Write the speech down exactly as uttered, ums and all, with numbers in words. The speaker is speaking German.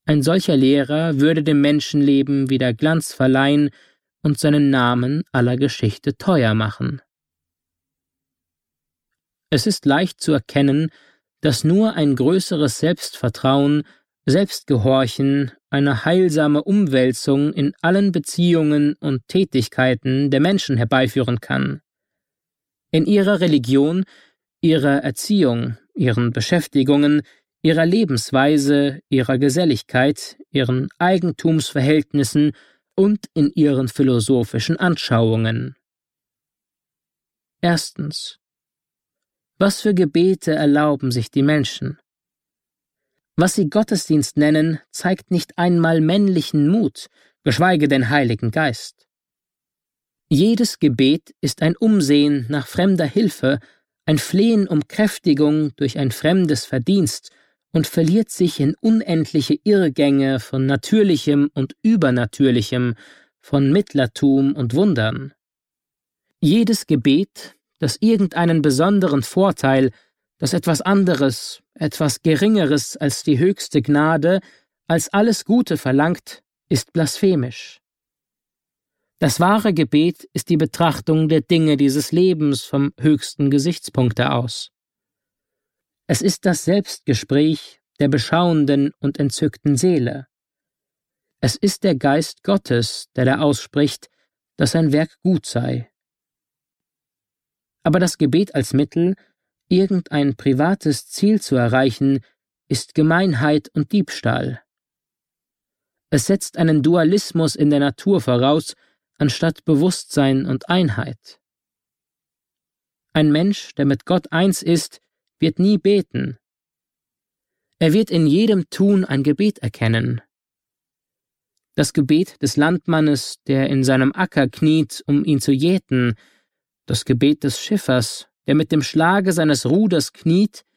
Ein solcher Lehrer würde dem Menschenleben wieder Glanz verleihen und seinen Namen aller Geschichte teuer machen. Es ist leicht zu erkennen, dass nur ein größeres Selbstvertrauen, Selbstgehorchen, eine heilsame Umwälzung in allen Beziehungen und Tätigkeiten der Menschen herbeiführen kann. In ihrer Religion, ihrer Erziehung, ihren Beschäftigungen, ihrer Lebensweise, ihrer Geselligkeit, ihren Eigentumsverhältnissen und in ihren philosophischen Anschauungen. Erstens. Was für Gebete erlauben sich die Menschen? Was sie Gottesdienst nennen, zeigt nicht einmal männlichen Mut, geschweige denn Heiligen Geist. Jedes Gebet ist ein Umsehen nach fremder Hilfe, ein Flehen um Kräftigung durch ein fremdes Verdienst und verliert sich in unendliche Irrgänge von Natürlichem und Übernatürlichem, von Mittlertum und Wundern. Jedes Gebet, das irgendeinen besonderen Vorteil, das etwas anderes, etwas Geringeres als die höchste Gnade, als alles Gute verlangt, ist blasphemisch. Das wahre Gebet ist die Betrachtung der Dinge dieses Lebens vom höchsten Gesichtspunkte aus. Es ist das Selbstgespräch der beschauenden und entzückten Seele. Es ist der Geist Gottes, der da ausspricht, dass sein Werk gut sei. Aber das Gebet als Mittel, irgendein privates Ziel zu erreichen, ist Gemeinheit und Diebstahl. Es setzt einen Dualismus in der Natur voraus, anstatt Bewusstsein und Einheit. Ein Mensch, der mit Gott eins ist, wird nie beten. Er wird in jedem Tun ein Gebet erkennen. Das Gebet des Landmannes, der in seinem Acker kniet, um ihn zu jäten, das Gebet des Schiffers, der mit dem Schlage seines Ruders kniet,